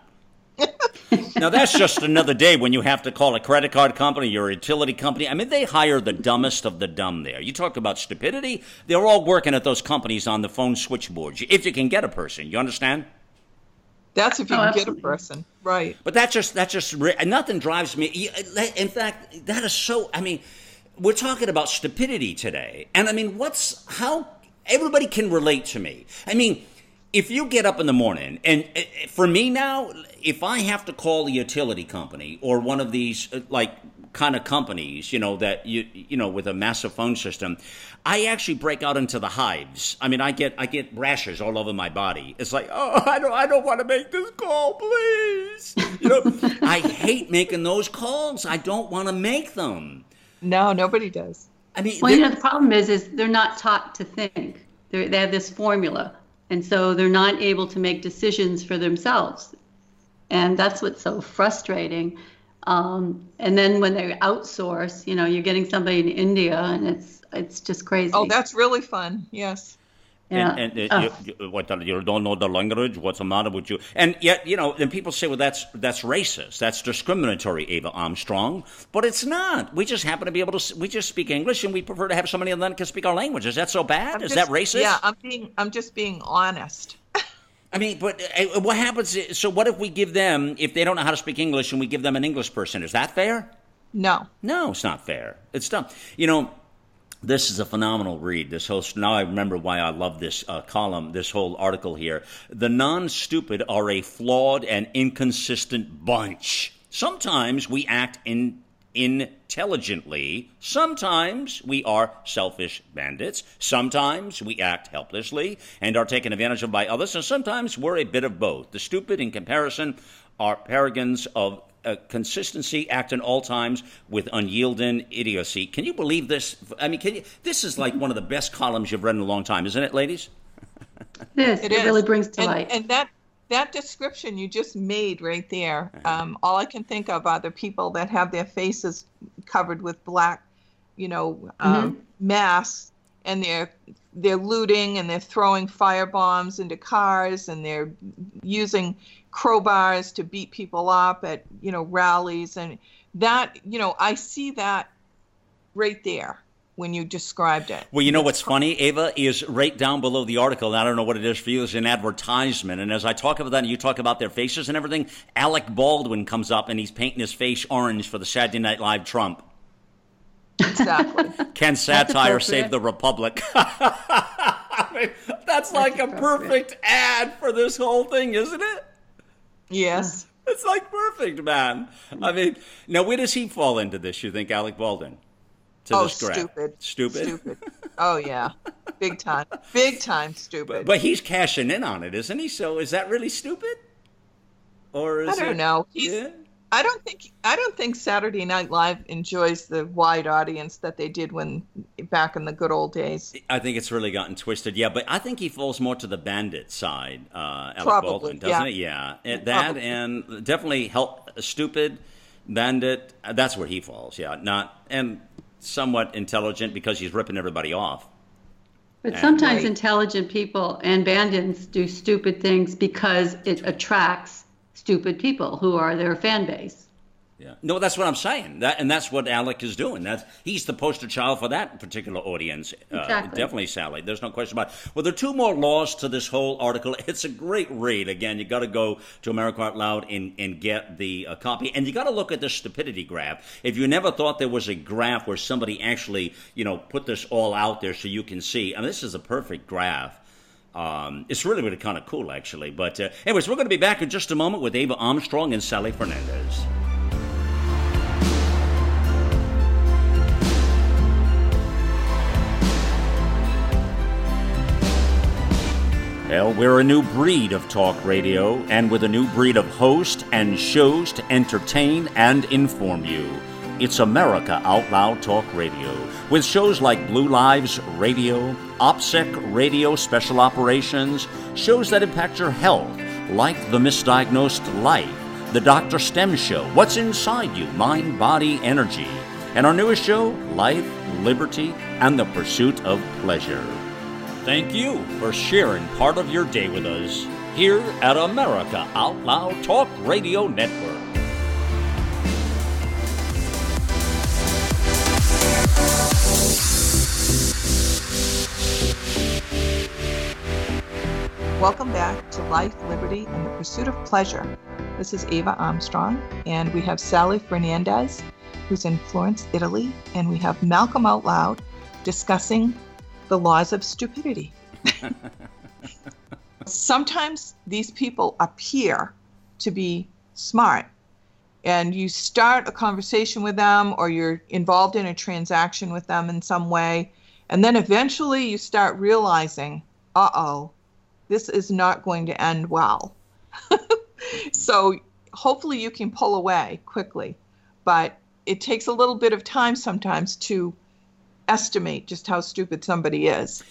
Speaker 1: Now, that's just another day when you have to call a credit card company or a utility company. I mean, they hire the dumbest of the dumb there. You talk about stupidity. They're all working at those companies on the phone switchboards, if you can get a person. You understand?
Speaker 2: That's if you can get a person. Right.
Speaker 1: But that's just nothing drives me. In fact, that is so, I mean, we're talking about stupidity today. And I mean, how everybody can relate to me. I mean, if you get up in the morning, and for me now, if I have to call a utility company or one of these kind of companies, that you know with a massive phone system, I actually break out into the hives. I mean, I get rashes all over my body. It's like, oh, I don't want to make this call, please. I hate making those calls. I don't want to make them.
Speaker 2: No, nobody does.
Speaker 3: I mean, well, the problem is they're not taught to think. They have this formula. And so they're not able to make decisions for themselves. And that's what's so frustrating. And then when they outsource, you're getting somebody in India and it's just crazy.
Speaker 2: Oh, that's really fun. Yes.
Speaker 3: Yeah.
Speaker 1: And you don't know the language? What's the matter with you? And yet, then people say, well, that's racist. That's discriminatory, Ava Armstrong. But it's not. We just happen to be able to, we just speak English and we prefer to have somebody that can speak our language. Is that so bad? Is that racist?
Speaker 2: Yeah, I'm just being honest.
Speaker 1: I mean, but what happens, so what if we give them, if they don't know how to speak English and we give them an English person? Is that fair?
Speaker 2: No.
Speaker 1: No, it's not fair. It's dumb. This is a phenomenal read. Now I remember why I love this column, this whole article here. The non-stupid are a flawed and inconsistent bunch. Sometimes we act intelligently. Sometimes we are selfish bandits. Sometimes we act helplessly and are taken advantage of by others. And sometimes we're a bit of both. The stupid, in comparison, are paragons of consistency, act in all times with unyielding idiocy. Can you believe this? I mean, this is like one of the best columns you've read in a long time, isn't it, ladies?
Speaker 3: It really brings to light.
Speaker 2: And that description you just made right there, all I can think of are the people that have their faces covered with black, masks, and they're looting and they're throwing firebombs into cars and they're using crowbars to beat people up at rallies, and that I see that right there when you described it.
Speaker 1: Well, what's funny, Ava, is right down below the article, and I don't know what it is for you, is an advertisement. And as I talk about that and you talk about their faces and everything, Alec Baldwin comes up and he's painting his face orange for the Saturday Night Live Trump.
Speaker 2: Exactly.
Speaker 1: Can satire save the republic? I mean, that's like a perfect ad for this whole thing, isn't it?
Speaker 2: Yes.
Speaker 1: It's like perfect, man. I mean, now where does he fall into this, you think, Alec Baldwin?
Speaker 2: Stupid.
Speaker 1: Stupid?
Speaker 2: Oh, yeah. Big time. Big time stupid.
Speaker 1: But he's cashing in on it, isn't he? So is that really stupid? Or is
Speaker 2: I don't know. I don't think Saturday Night Live enjoys the wide audience that they did back in the good old days.
Speaker 1: I think it's really gotten twisted, yeah. But I think he falls more to the bandit side, Alec Baldwin, doesn't it? Yeah, and definitely stupid bandit. That's where he falls. Yeah, somewhat intelligent because he's ripping everybody off.
Speaker 3: But sometimes
Speaker 2: Right.
Speaker 3: intelligent people and bandits do stupid things because it attracts stupid people who are their fan base.
Speaker 1: Yeah. No, that's what I'm saying. That's what Alec is doing. He's the poster child for that particular audience.
Speaker 3: Exactly.
Speaker 1: Definitely, Sally. There's no question about it. Well, there are two more laws to this whole article. It's a great read. Again, you got to go to America Out Loud and get the copy. And you got to look at the stupidity graph. If you never thought there was a graph where somebody actually, put this all out there so you can see. I mean, this is a perfect graph. It's really, really kind of cool, actually. But anyways, we're going to be back in just a moment with Ava Armstrong and Sally Fernandez. Well, we're a new breed of talk radio, and with a new breed of hosts and shows to entertain and inform you. It's America Out Loud Talk Radio, with shows like Blue Lives Radio, OPSEC Radio Special Operations, shows that impact your health, like The Misdiagnosed Life, The Dr. STEM Show, What's Inside You, Mind, Body, Energy, and our newest show, Life, Liberty, and the Pursuit of Pleasure. Thank you for sharing part of your day with us here at America Out Loud Talk Radio Network.
Speaker 2: Welcome back to Life, Liberty, and the Pursuit of Pleasure. This is Ava Armstrong, and we have Sally Fernandez, who's in Florence, Italy, and we have Malcolm Out Loud discussing the laws of stupidity. Sometimes these people appear to be smart, and you start a conversation with them or you're involved in a transaction with them in some way, and then eventually you start realizing, this is not going to end well. So hopefully you can pull away quickly, but it takes a little bit of time sometimes to estimate just how stupid somebody is.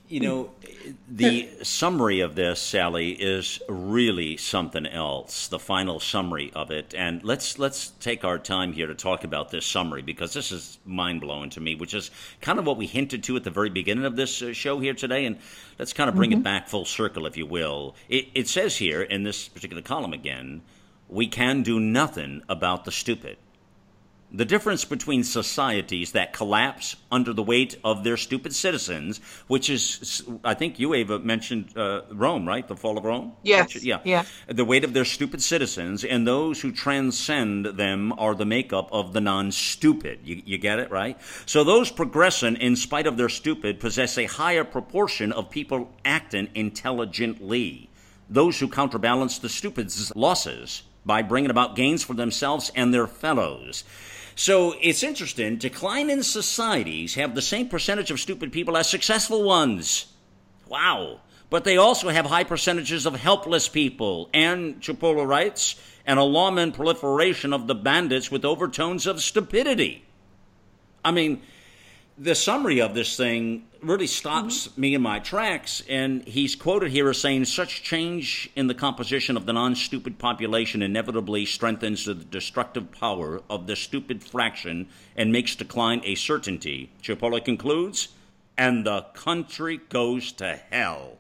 Speaker 1: The summary of this, Sally, is really something else, the final summary of it. And let's take our time here to talk about this summary, because this is mind-blowing to me, which is kind of what we hinted to at the very beginning of this show here today. And let's kind of bring it back full circle, if you will. It says here in this particular column again, we can do nothing about the stupid. The difference between societies that collapse under the weight of their stupid citizens, which is, I think you, Ava, mentioned Rome, right? The fall of Rome?
Speaker 2: Yes.
Speaker 1: Yeah. The weight of their stupid citizens, and those who transcend them are the makeup of the non-stupid. You get it, right? So those progressing in spite of their stupid possess a higher proportion of people acting intelligently. Those who counterbalance the stupid's losses by bringing about gains for themselves and their fellows. So it's interesting, declining societies have the same percentage of stupid people as successful ones. Wow. But they also have high percentages of helpless people, and Cipolla writes, an alarming proliferation of the bandits with overtones of stupidity. I mean, the summary of this thing really stops me in my tracks, and he's quoted here as saying, such change in the composition of the non-stupid population inevitably strengthens the destructive power of the stupid fraction and makes decline a certainty. Cipolla concludes, and the country goes to hell.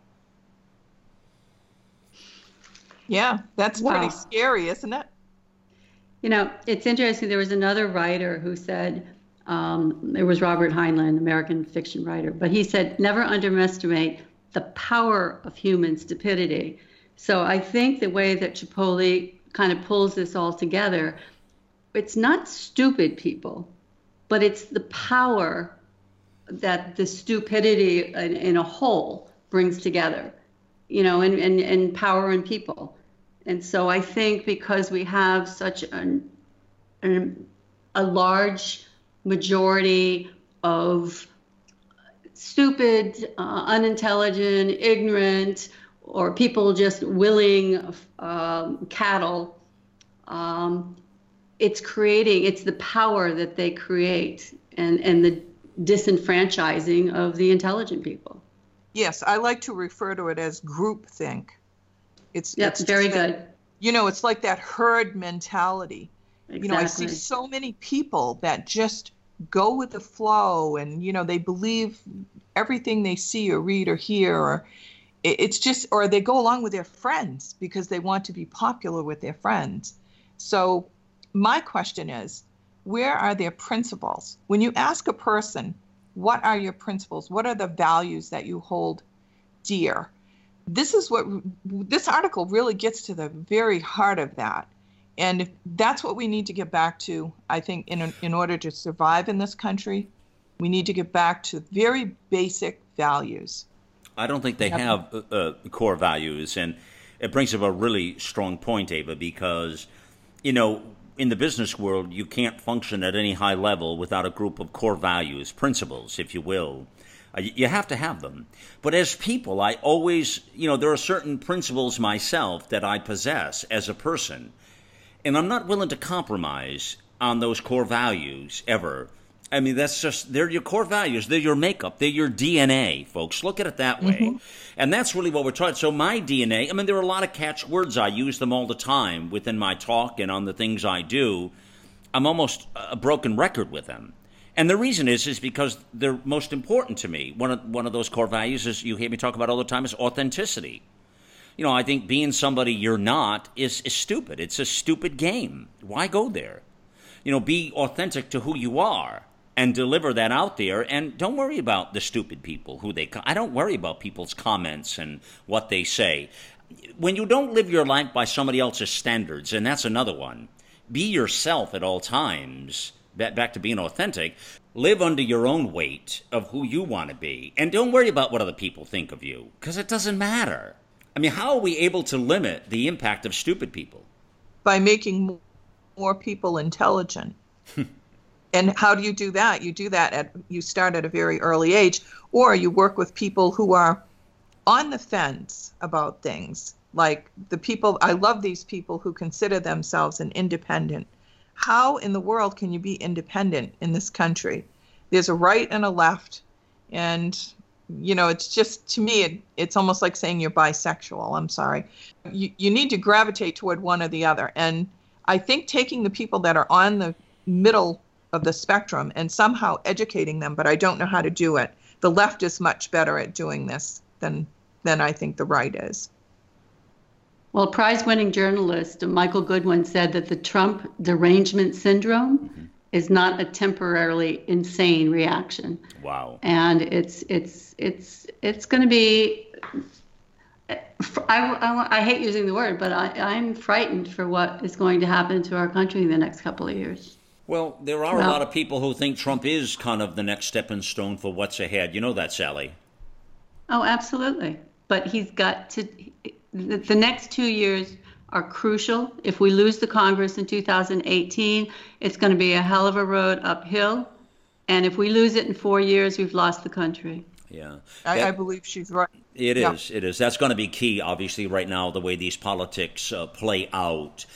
Speaker 2: Yeah, that's pretty scary, isn't it?
Speaker 3: It's interesting. There was another writer who said, it was Robert Heinlein, American fiction writer, but he said, never underestimate the power of human stupidity. So I think the way that Cipolla kind of pulls this all together, it's not stupid people, but it's the power that the stupidity in a whole brings together, and power in people. And so I think because we have such a large majority of stupid, unintelligent, ignorant, or people just willing cattle, it's the power that they create and the disenfranchising of the intelligent people.
Speaker 2: Yes, I like to refer to it as groupthink. It's
Speaker 3: very good.
Speaker 2: It's like that herd mentality.
Speaker 3: Exactly.
Speaker 2: I see so many people that just go with the flow, and they believe everything they see or read or hear, or it's just, or they go along with their friends because they want to be popular with their friends. So my question is, where are their principles? When you ask a person, what are your principles? What are the values that you hold dear? This article really gets to the very heart of that. And that's what we need to get back to, I think, in order to survive in this country. We need to get back to very basic values.
Speaker 1: I don't think they have core values. And it brings up a really strong point, Ava, because, in the business world, you can't function at any high level without a group of core values, principles, if you will. You have to have them. But as people, I always, there are certain principles myself that I possess as a person. And I'm not willing to compromise on those core values ever. I mean, they're your core values. They're your makeup. They're your DNA, folks. Look at it that way. Mm-hmm. And that's really what we're trying. So my DNA, there are a lot of catchwords. I use them all the time within my talk and on the things I do. I'm almost a broken record with them. And the reason is because they're most important to me. One of those core values, is you hear me talk about all the time, is authenticity. I think being somebody you're not is stupid. It's a stupid game. Why go there? Be authentic to who you are and deliver that out there. And don't worry about the stupid people, I don't worry about people's comments and what they say. When you don't live your life by somebody else's standards, and that's another one, be yourself at all times. Back to being authentic. Live under your own weight of who you want to be. And don't worry about what other people think of you, because it doesn't matter. How are we able to limit the impact of stupid people?
Speaker 2: By making more people intelligent. And how do you do that? You do that you start at a very early age, or you work with people who are on the fence about things. Like I love these people who consider themselves an independent. How in the world can you be independent in this country? There's a right and a left, and it's just, to me, it's almost like saying you're bisexual. I'm sorry. You need to gravitate toward one or the other. And I think taking the people that are on the middle of the spectrum and somehow educating them, but I don't know how to do it. The left is much better at doing this than I think the right is.
Speaker 3: Well, prize-winning journalist Michael Goodwin said that the Trump derangement syndrome is not a temporarily insane reaction.
Speaker 1: Wow.
Speaker 3: And it's going to be. I hate using the word, but I'm frightened for what is going to happen to our country in the next couple of years.
Speaker 1: Well, there are a lot of people who think Trump is kind of the next stepping stone for what's ahead. You know that, Sally?
Speaker 3: Oh, absolutely. But he's got to. The next 2 years are crucial. If we lose the Congress in 2018, it's going to be a hell of a road uphill. And if we lose it in 4 years, we've lost the country.
Speaker 1: Yeah.
Speaker 2: I believe she's right.
Speaker 1: It is. That's going to be key, obviously, right now, the way these politics play out.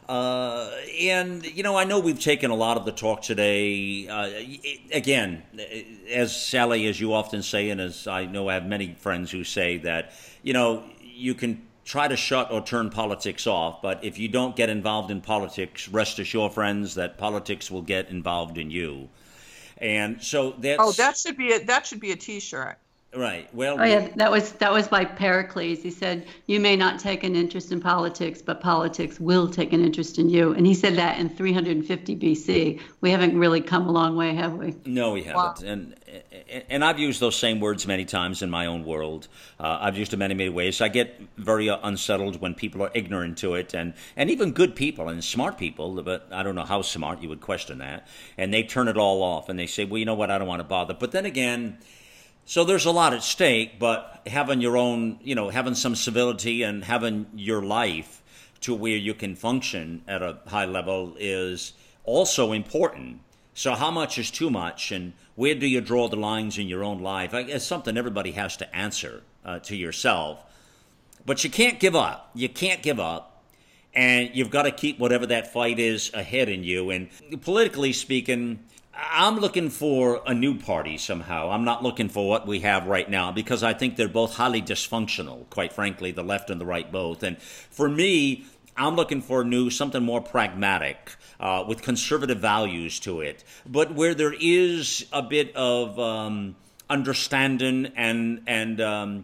Speaker 1: And, I know we've taken a lot of the talk today. Again, as Sally, as you often say, and as I know I have many friends who say that, you can try to shut or turn politics off, but if you don't get involved in politics, rest assured, friends, that politics will get involved in you. And so that should be a T-shirt. Right. Well.
Speaker 3: Oh yeah, that was by Pericles. He said, "You may not take an interest in politics, but politics will take an interest in you." And he said that in 350 BC. We haven't really come a long way, have we?
Speaker 1: No, we haven't. Wow. And I've used those same words many times in my own world. I've used them in many ways. I get very unsettled when people are ignorant to it, and even good people and smart people, but I don't know how smart, you would question that, and they turn it all off and they say, well, you know what, I don't want to bother. But then again, so there's a lot at stake, but having your own, having some civility and having your life to where you can function at a high level is also important. So how much is too much, and where do you draw the lines in your own life? It's something everybody has to answer to yourself. But you can't give up. You can't give up, and you've got to keep whatever that fight is ahead in you. And politically speaking, I'm looking for a new party somehow. I'm not looking for what we have right now, because I think they're both highly dysfunctional, quite frankly, the left and the right both. And for me, I'm looking for something more pragmatic, with conservative values to it, but where there is a bit of understanding and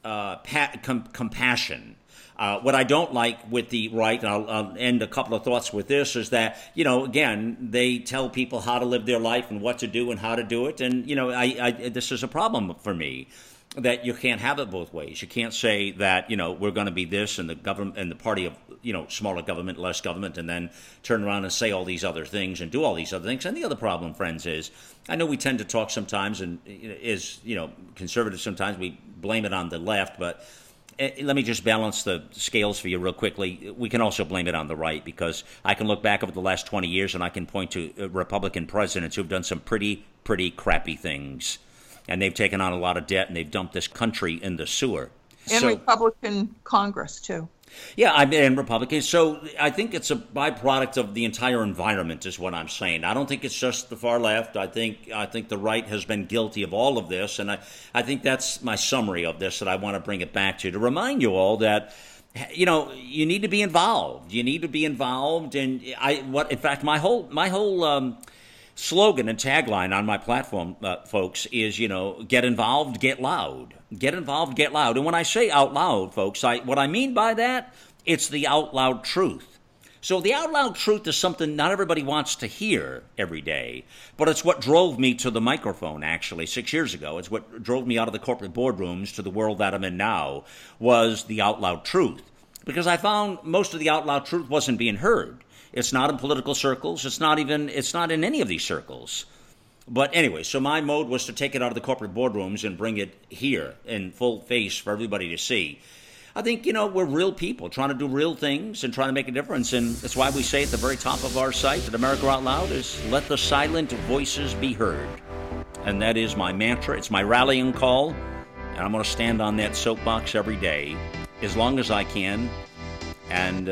Speaker 1: compassion. What I don't like with the right, and I'll end a couple of thoughts with this, is that, again, they tell people how to live their life and what to do and how to do it. And, this is a problem for me, that you can't have it both ways. You can't say that, we're going to be this and the government and the party of, smaller government, less government, and then turn around and say all these other things and do all these other things. And the other problem, friends, is I know we tend to talk sometimes and conservative sometimes, we blame it on the left, but let me just balance the scales for you real quickly. We can also blame it on the right, because I can look back over the last 20 years and I can point to Republican presidents who've done some pretty crappy things. And they've taken on a lot of debt, and they've dumped this country in the sewer.
Speaker 2: And Republican Congress, too.
Speaker 1: Yeah, and Republicans. So I think it's a byproduct of the entire environment is what I'm saying. I don't think it's just the far left. I think the right has been guilty of all of this. And I think that's my summary of this that I want to bring it back to remind you all that, you need to be involved. You need to be involved. And in fact, my whole slogan and tagline on my platform, folks, is, get involved, get loud. Get involved, get loud. And when I say out loud, folks, what I mean by that, it's the out loud truth. So the out loud truth is something not everybody wants to hear every day, but it's what drove me to the microphone, actually, 6 years ago. It's what drove me out of the corporate boardrooms to the world that I'm in now, was the out loud truth. Because I found most of the out loud truth wasn't being heard. It's not in political circles. It's not in any of these circles. But anyway, so my mode was to take it out of the corporate boardrooms and bring it here in full face for everybody to see. I think, we're real people trying to do real things and trying to make a difference. And that's why we say at the very top of our site at America Out Loud is, let the silent voices be heard. And that is my mantra. It's my rallying call. And I'm going to stand on that soapbox every day as long as I can. And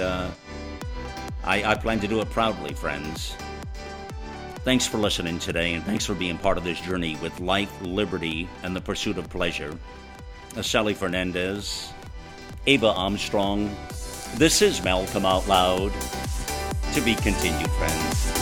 Speaker 1: I plan to do it proudly, friends. Thanks for listening today, and thanks for being part of this journey with life, liberty, and the pursuit of pleasure. Sally Fernandez, Ava Armstrong, this is Malcolm Out Loud. To be continued, friends.